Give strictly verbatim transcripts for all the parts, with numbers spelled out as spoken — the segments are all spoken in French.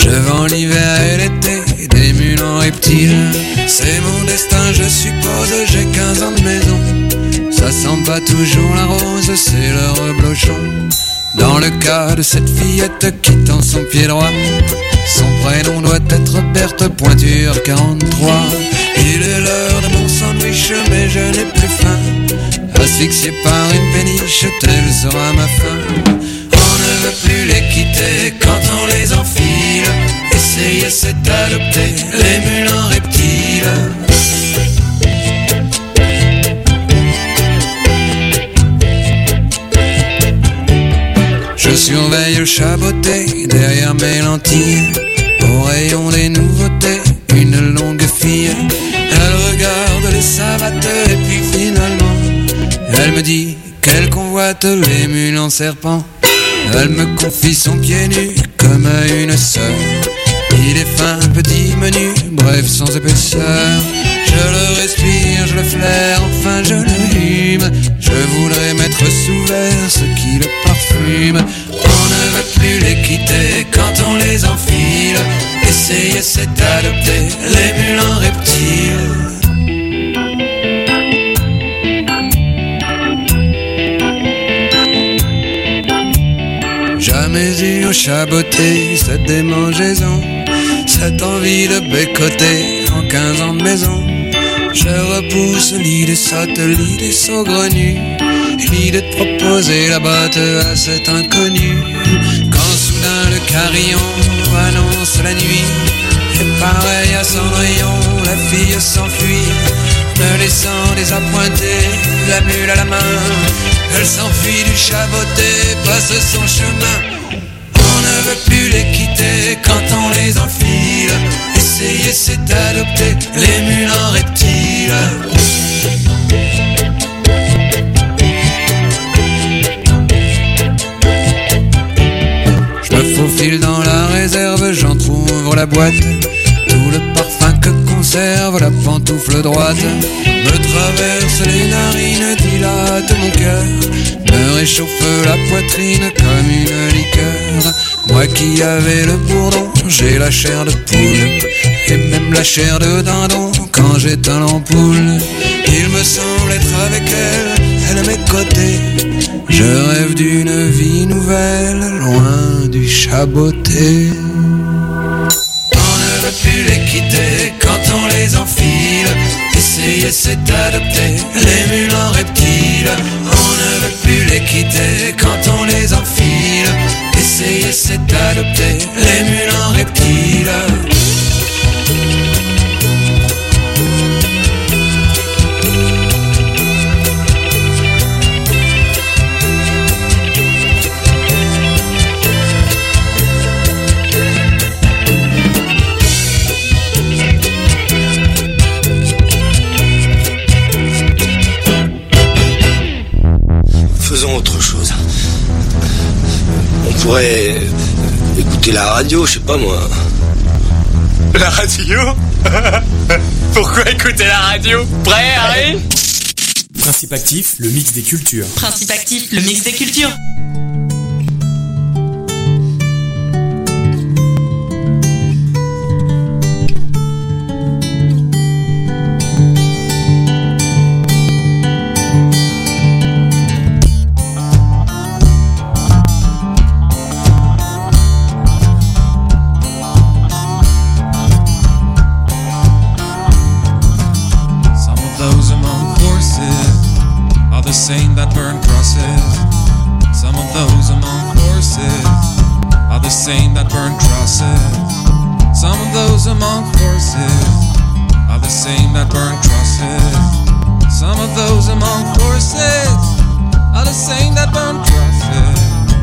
Je vends l'hiver et l'été, des mules en reptiles. C'est mon destin, je suppose, j'ai quinze ans de maison. Ça sent pas toujours la rose, c'est le reblochon. Dans le cas de cette fillette qui tend son pied droit, son prénom doit être Berthe Pointure quarante-trois. Il est l'heure de mon sandwich, mais je n'ai plus faim. Asphyxié par une péniche, telle sera ma fin. On ne veut plus les quitter quand on les enfile. Essayer c'est adopter les mules en reptiles. Je surveille le chaboté derrière mes lentilles. Au rayon des nouveautés, une longue fille. Elle regarde les savates et puis finalement elle me dit qu'elle convoite les mules en serpent. Elle me confie son pied nu comme à une sœur. Il est fin, petit, menu, bref sans épaisseur. Je le respire, je le flaire, enfin je le hume. Je voudrais mettre sous verre ce qui le parfume. On ne veut plus les quitter quand on les enfile. Essayer c'est adopter les mules en reptiles. Jamais eu au chaboté cette démangeaison, cette envie de bécoter en quinze ans de maison. Je repousse l'idée sotte, l'idée saugrenue, l'idée de proposer la botte à cet inconnu. Quand soudain le carillon annonce la nuit, et pareil à Cendrillon, la fille s'enfuit, me laissant désappointé, la mule à la main. Elle s'enfuit du chaboté, passe son chemin. On ne veut plus les quitter quand on les enfile. Essayer c'est adopter les mules en reptiles. Je me faufile dans la réserve, j'entrouvre la boîte. Tout le parfum que conserve la pantoufle droite me traverse les narines, dilate mon cœur, me réchauffe la poitrine comme une liqueur. Moi qui avais le bourdon, j'ai la chair de poule, et même la chair de dindon quand j'éteins l'ampoule. Il me semble être avec elle, elle à mes côtés. Je rêve d'une vie nouvelle, loin du chaboté. On ne veut plus les quitter quand on les enfile. Essayer c'est adopter les mules en reptiles. On ne veut plus les quitter quand on les enfile. Essayer c'est adopter les mules en reptiles. Faisons autre chose. On pourrait écouter la radio, je sais pas moi. La radio? Pourquoi écouter la radio? Prêt, Harry? Principe actif, le mix des cultures. Principe actif, le mix des cultures. Same that burn crosses. Some of those among horses are the same that burn crosses. Some of those among horses are the same that burn crosses. Some of those among horses are the same that burn crosses.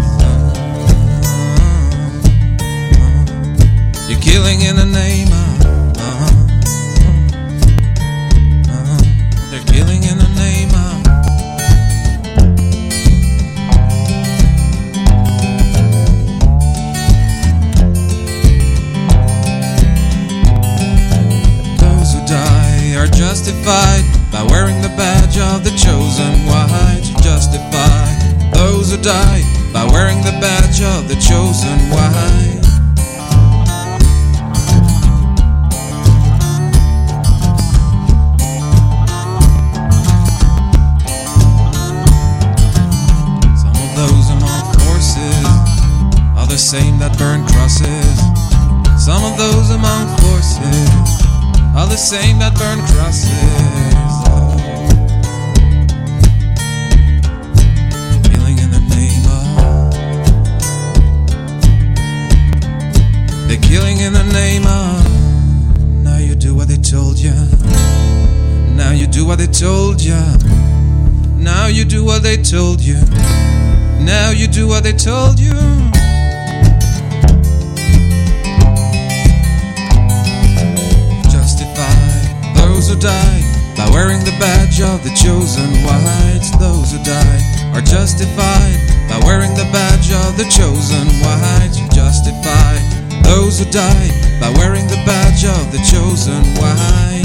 You're killing in the name of. They're killing in the name of. Are justified by wearing the badge of the chosen white. Justified those who die by wearing the badge of the chosen white. horses. Some of those among forces are the same that burn crosses. Oh. Killing in the name of. They're killing in the name of. Now you do what they told you. Now you do what they told you. Now you do what they told you. Now you do what they told you. Justify those who die by wearing the badge of the chosen whites. Those who die are justified by wearing the badge of the chosen whites. Justify those who die by wearing the badge of the chosen whites.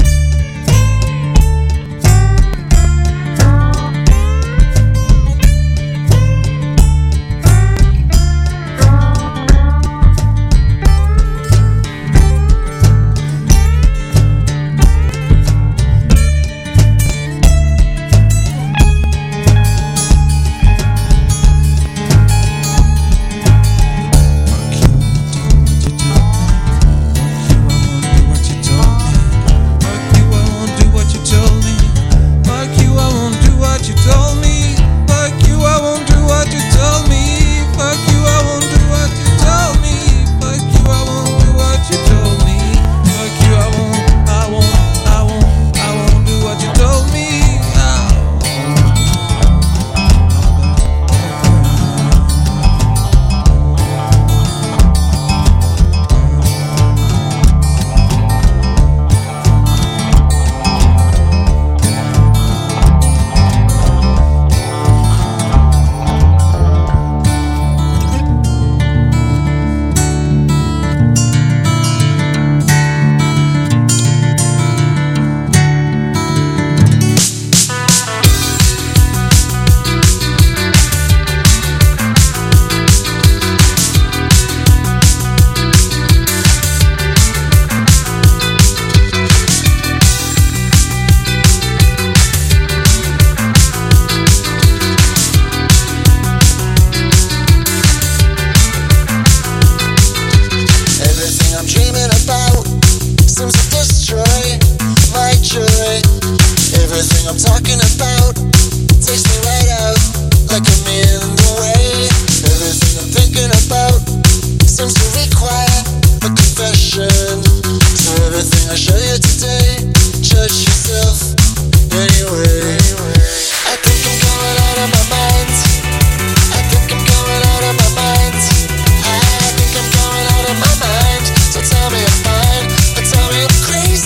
Crazy.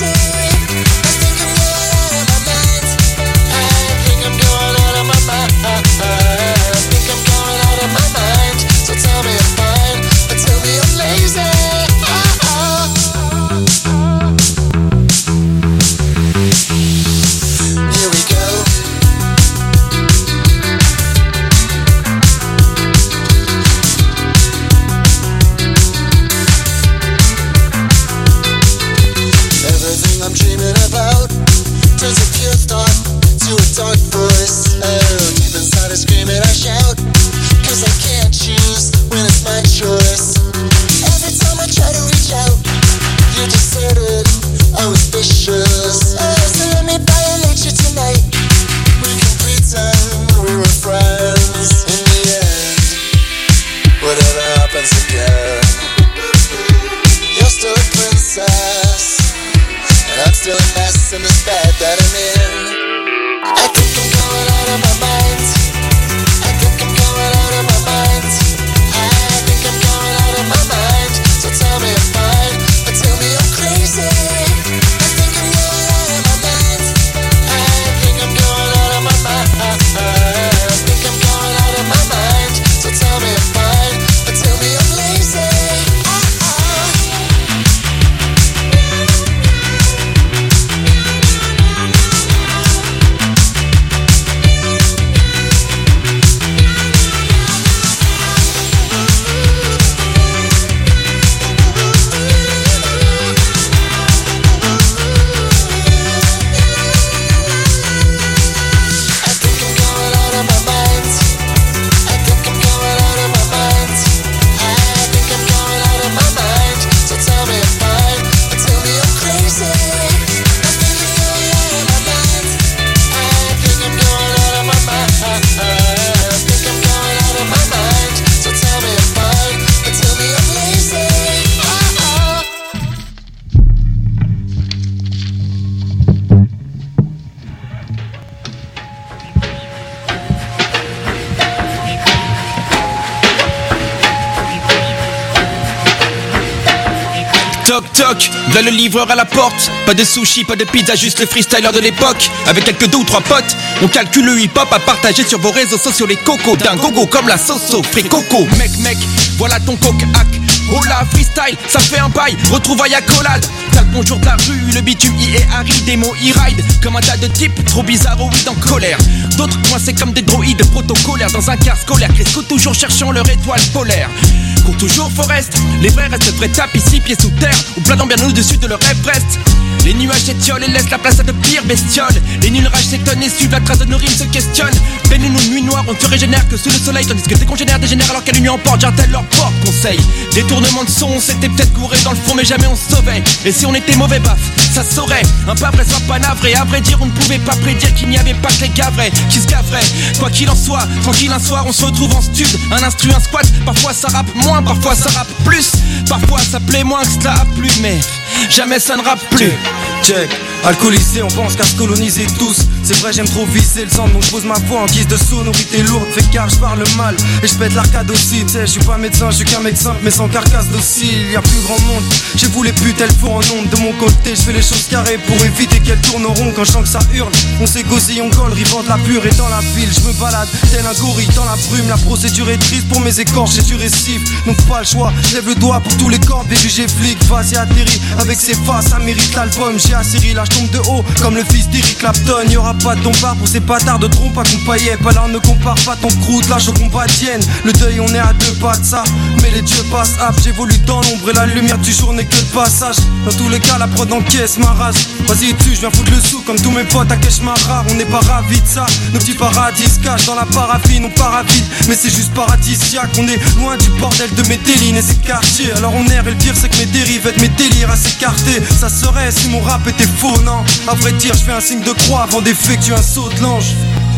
Toc toc, là le livreur à la porte. Pas de sushi, pas de pizza, juste le freestyler de l'époque. Avec quelques deux ou trois potes, on calcule le hip-hop à partager sur vos réseaux sociaux. Les cocos d'un gogo comme la Soso, free coco. Mec mec, voilà ton coq-hack. Oh là, freestyle, ça fait un bail, retrouvaille à collade. T'as le bonjour de la rue, le bitume y est aride. Des mots e-ride, comme un tas de types trop bizarroïdes en colère. D'autres coincés comme des droïdes protocolaires dans un car scolaire. Cresco toujours cherchant leur étoile polaire. Court toujours Forest, les vrais restent vrais, tapent ici pieds sous terre ou planant bien au-dessus de leur Everest. Les nuages s'étiolent et laissent la place à de pires bestioles. Les nuls rages s'étonnent et suivent la trace de nos rimes se questionnent. Peine nous nuit noire, on ne se régénère que sous le soleil. Tandis que tes congénères dégénèrent alors qu'elle nuit emporte, jardin leur porte conseil. Détournement de son, on s'était peut-être gouré dans le fond mais jamais on se sauvait. Et si on était mauvais baf, ça se saurait. Un pas vrai soit pas navré, à vrai dire on ne pouvait pas prédire qu'il n'y avait pas que les gars vrais qui se gaveraient. Quoi qu'il en soit, tranquille un soir on se retrouve en stud. Un instru, un squat, parfois ça rappe moins, parfois ça rappe plus. Parfois ça plaît moins que cela a plu, mais jamais ça ne rappe plus. Check, alcoolisé, on pense qu'à se coloniser tous. C'est vrai, j'aime trop viser le sang, donc je pose ma voix en guise de sonorité lourde. Fait car je parle mal et je pète l'arcade aussi. Tu sais, je suis pas médecin, je suis qu'un mec simple, mais sans carcasse docile. Y'a plus grand monde, j'ai voulu putes, elles font en ondes. De mon côté, je fais les choses carrées pour éviter qu'elles tournent au rond. Quand je sens que ça hurle, on s'égosille, on colle, rivant de la pure. Et dans la ville, je me balade tel un gorille dans la brume. La procédure est triste pour mes écorches et du récif. Donc pas le choix, je lève le doigt pour tous les corps. Baby, j'ai flic, vas-y atterri. Avec ses faces, ça mérite l'album. J'ai asséri, là je tombe de haut comme le fils d'Eric Clapton. Y'aura pas de dompard pour ces bâtards de trompe à compailler. Pas là, on ne compare pas ton croûte, lâche au combat tienne. Le deuil, on est à deux pas de ça. Mais les dieux passent ap, j'évolue dans l'ombre et la lumière du jour n'est que de passage. Dans tous les cas, la prod encaisse ma race. Vas-y, tu, je viens foutre le sou comme tous mes potes à Keshmara. On n'est pas ravis de ça. Nos petits paradis se cachent dans la paraffine, on paravite. Mais c'est juste paradisiaque. On est loin du bordel de Medellin et ses quartiers. Alors on erre et le pire, c'est que mes dérives et mes délires à s'écarter. Ça serait si mon rap était faux, non. À vrai dire, je fais un signe de croix avant d'effectuer un saut de l'ange.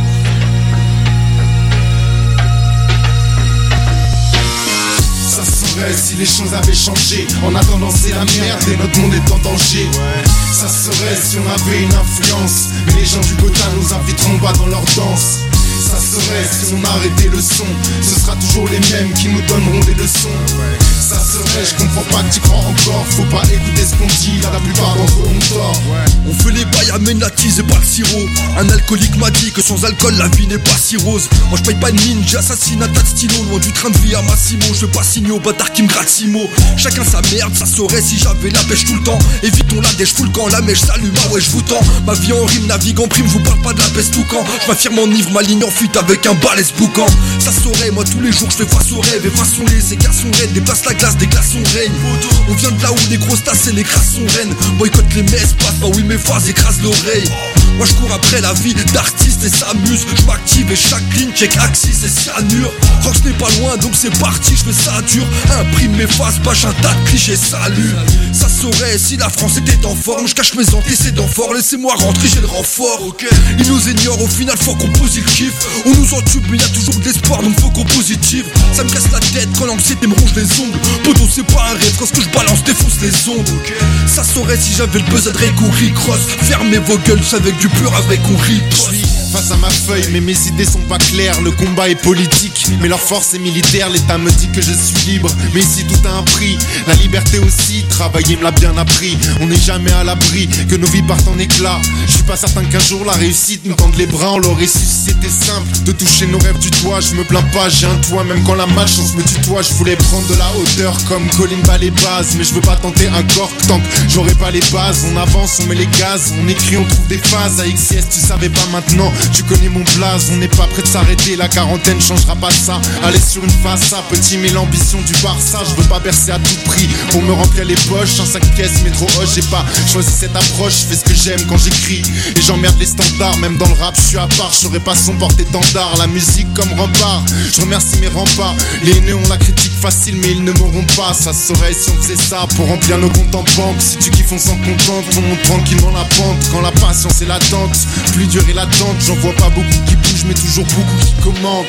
Ça serait si les choses avaient changé. En attendant c'est la merde et notre monde est en danger. Ça serait si on avait une influence. Mais les gens du Gotha nous inviteront pas dans leur danse. Ça serait si on arrêtait le son. Ce sera toujours les mêmes qui nous donneront des leçons. Ça serait, je comprends pas que tu crois encore. Faut pas écouter ce qu'on dit, là la plupart d'entre eux ont tort. On fait les bails, amène la tease et pas le sirop. Un alcoolique m'a dit que sans alcool la vie n'est pas si rose. Moi je paye pas de mine, j'assassine un tas de stylos. Loin du train de vie à Massimo, je veux pas signer au bâtard qui me gratte six mots. Chacun sa merde, ça saurait si j'avais la pêche tout le temps. Évitons la dèche, fous le camp, la mèche s'allume, ah ouais je vous tends. Ma vie en rime, navigue en prime, je vous parle pas de la peste tout quand. Je m'affirme en ivre, ma ligne en fuite avec un balèze boucan. Ça saurait, moi tous les jours je fais face aux rêves. Et façon-les, ces garçons raides, dépasse la glace, des glaçons règne. On vient de là où les grosses tasses et les crasses sont reines. Boycott les messes, passe pas oui mes phases, écrase l'oreille. Moi je cours après la vie d'artiste et s'amuse. Je m'active et chaque ligne check axis et cyanure. Rox n'est pas loin donc c'est parti, je fais ça dur. Imprime mes faces, bâche un tas de clichés, salut. Ça saurait si la France était en forme. Je cache mes antécédents forts, laissez-moi rentrer, j'ai le renfort. Okay. Ils nous ignorent, au final faut qu'on pose le kiff. On nous entube mais y'a toujours de l'espoir donc faut qu'on positive. Ça me casse la tête quand l'anxiété me ronge les ongles. Poteau c'est pas un rêve, quand ce que je balance défonce les ondes. Okay. Ça saurait si j'avais le buzz à Drake ou Rick Ross. Fermez vos gueules, avec du pur avec on rit. Face à ma feuille, mais mes idées sont pas claires. Le combat est politique, mais leur force est militaire. L'État me dit que je suis libre, mais ici tout a un prix. La liberté aussi, travailler me l'a bien appris. On n'est jamais à l'abri, que nos vies partent en éclats. Je suis pas certain qu'un jour la réussite nous tende les bras. On l'aurait su si c'était simple, de toucher nos rêves du toit. Je me plains pas, j'ai un toit, même quand la malchance me tutoie. Je voulais prendre de la hauteur comme Colin bat les bases. Mais je veux pas tenter un corps tant que j'aurai pas les bases. On avance, on met les gaz, on écrit, on trouve des phases. À X S, tu savais pas maintenant. Tu connais mon blaze, on n'est pas prêt de s'arrêter. La quarantaine changera pas ça. Aller sur une face à petit mais l'ambition du Barça. Je veux pas bercer à tout prix pour me remplir les poches. Un sac caisse mais trop hoche. J'ai pas choisi cette approche. Je fais ce que j'aime quand j'écris et j'emmerde les standards. Même dans le rap je suis à part. Je saurais pas son porte-étendard. La musique comme rempart. Je remercie mes remparts. Les haineux ont la critique facile mais ils ne m'auront pas. Ça serait si on faisait ça pour remplir nos comptes en banque. Si tu kiffes on s'en contente. On monte tranquillement la pente. Quand la patience est latente, plus dur est l'attente. J'en vois pas beaucoup qui bougent mais toujours beaucoup qui commentent.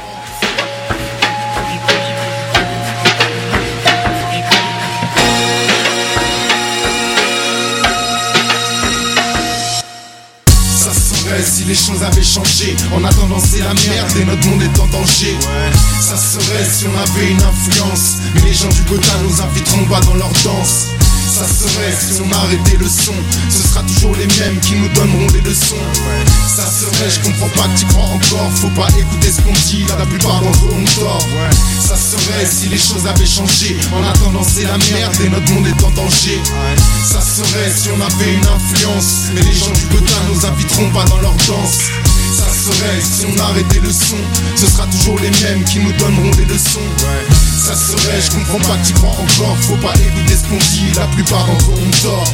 Ça serait si les choses avaient changé. En attendant c'est la merde et notre monde est en danger. Ça serait si on avait une influence. Mais les gens du Gotha nous inviteront pas dans leur danse. Ça serait si on arrêtait le son, ce sera toujours les mêmes qui nous donneront des leçons. Ça serait, je comprends pas que tu crois encore, faut pas écouter ce qu'on dit, là la plupart d'entre eux ont tort. Ça serait si les choses avaient changé, en attendant c'est la merde et notre monde est en danger. Ça serait si on avait une influence, mais les gens du Betin nous inviteront pas dans leur danse. Ça serait si on arrêtait le son, ce sera toujours les mêmes qui nous donneront des leçons. Ça serait, je comprends pas que tu crois encore, faut pas écouter ce qu'on dit, la plupart d'entre eux ont tort.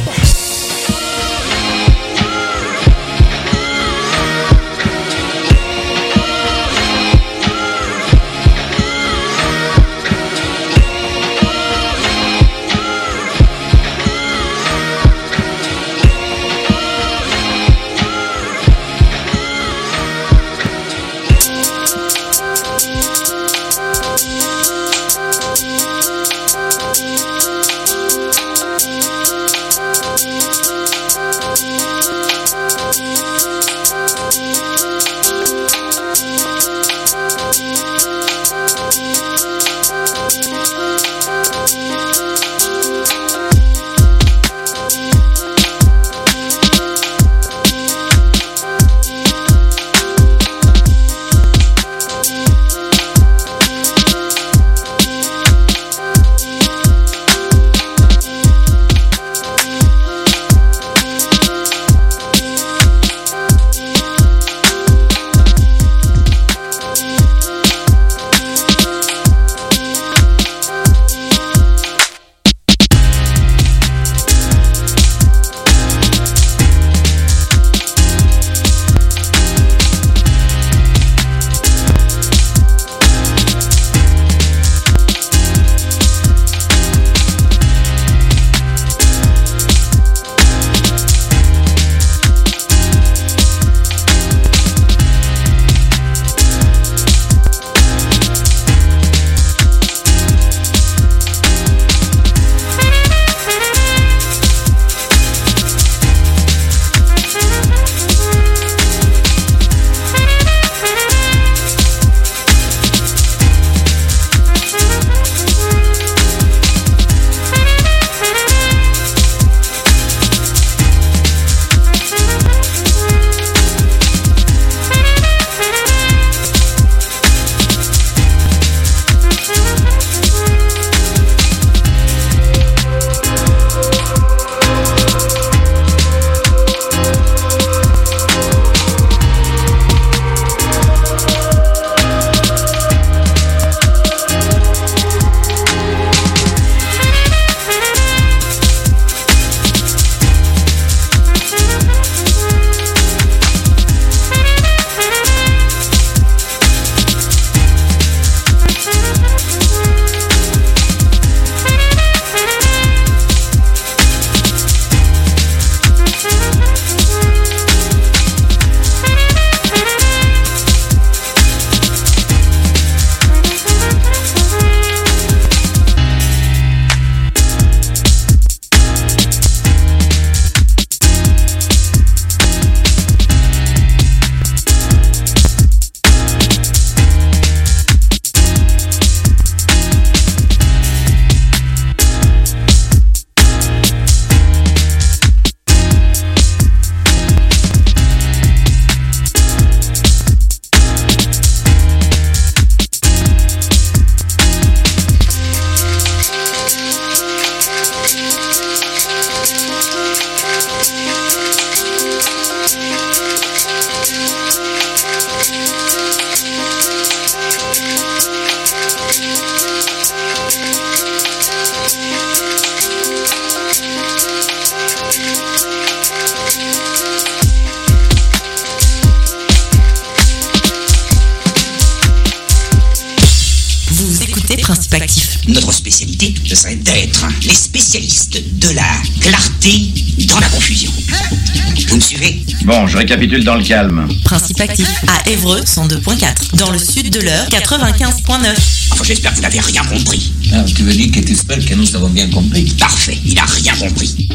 Principe Actif. Notre spécialité, ce serait d'être les spécialistes de la clarté dans la confusion. Vous me suivez? Bon, je récapitule dans le calme. Principe Actif à Évreux cent deux point quatre, dans le sud de l'Eure quatre-vingt-quinze point neuf. Enfin, j'espère que vous n'avez rien compris. Ah, tu veux dire que tu espères que nous avons bien compris? Parfait, il a rien compris.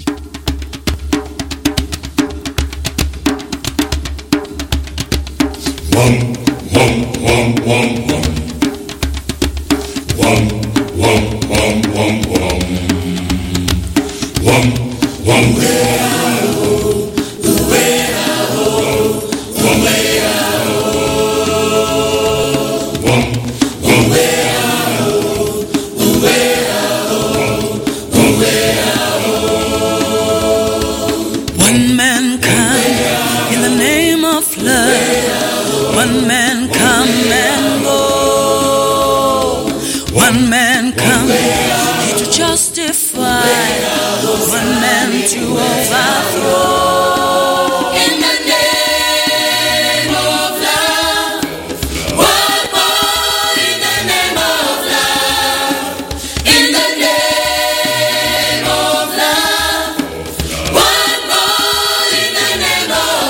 One, one, one, one, one. One, one, one, one, one. One man come in the name of love. One man come and go. One man come here to justify. One man to overthrow. In the name of love. One more in the name of love. In the name of love. One more in the name of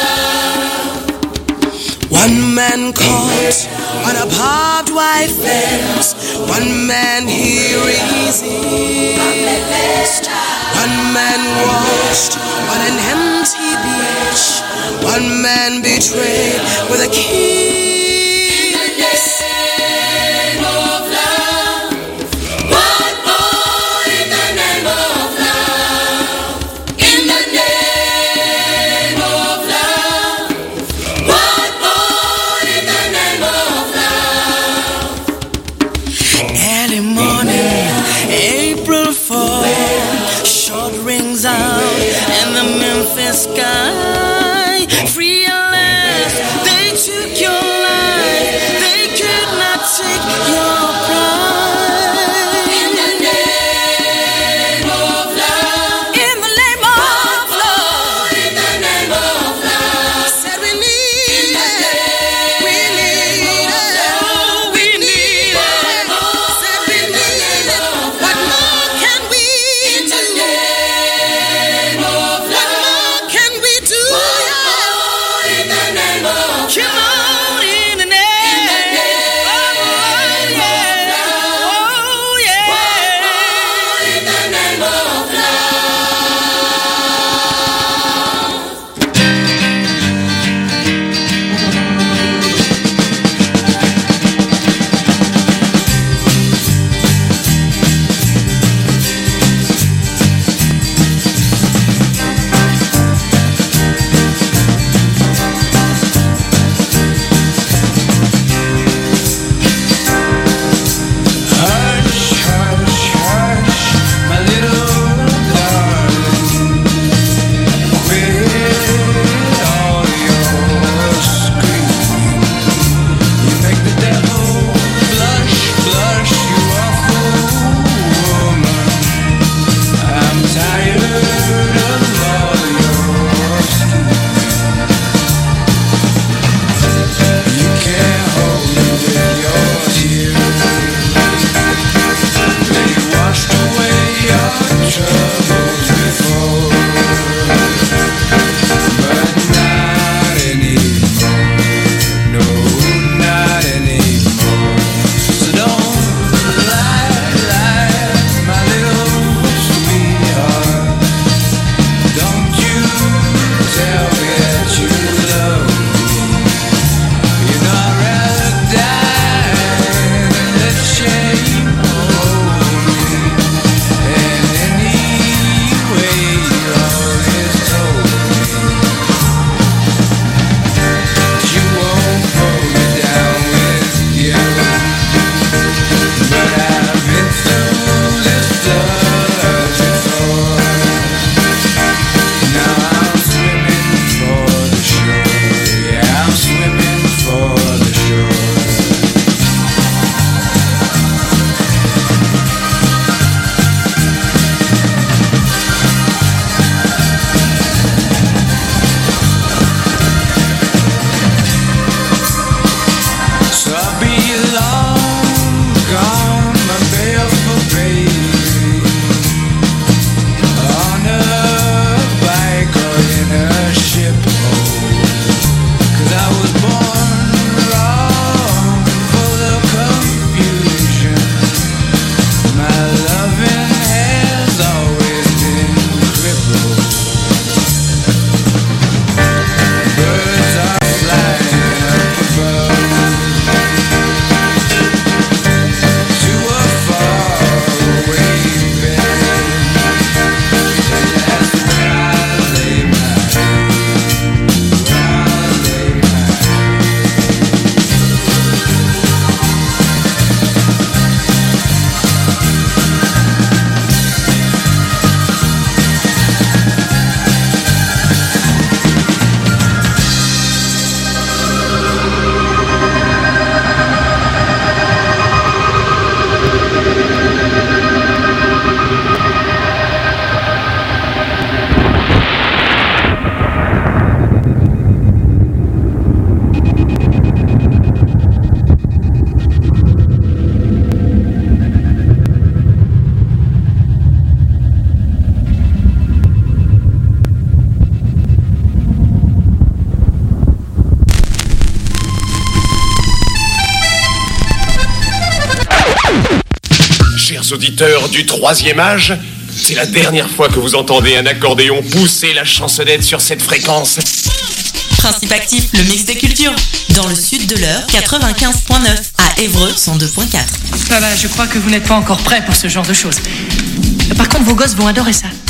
love. One man caught on a barbed wire fence. One man here is east. One man washed on an empty beach. One man betrayed with a kiss. In the name of love. One more in the name of love. In the name of love. One more in the name of love. Early morning, April fourth, short rings out in the Memphis sky. Free at last, they took your life, they could not take your pride. In the name of love. In the name of love. In the name of love. Said we need it. We need it. We need it. Said we need it. What more can we do? What more can we do? chers auditeurs du troisième âge, c'est la dernière fois que vous entendez un accordéon pousser la chansonnette sur cette fréquence. Principe actif, le mix des cultures. Dans le sud de l'heure, quatre-vingt-quinze point neuf. À Évreux, cent deux point quatre. Voilà, je crois que vous n'êtes pas encore prêts pour ce genre de choses. Par contre, vos gosses vont adorer ça.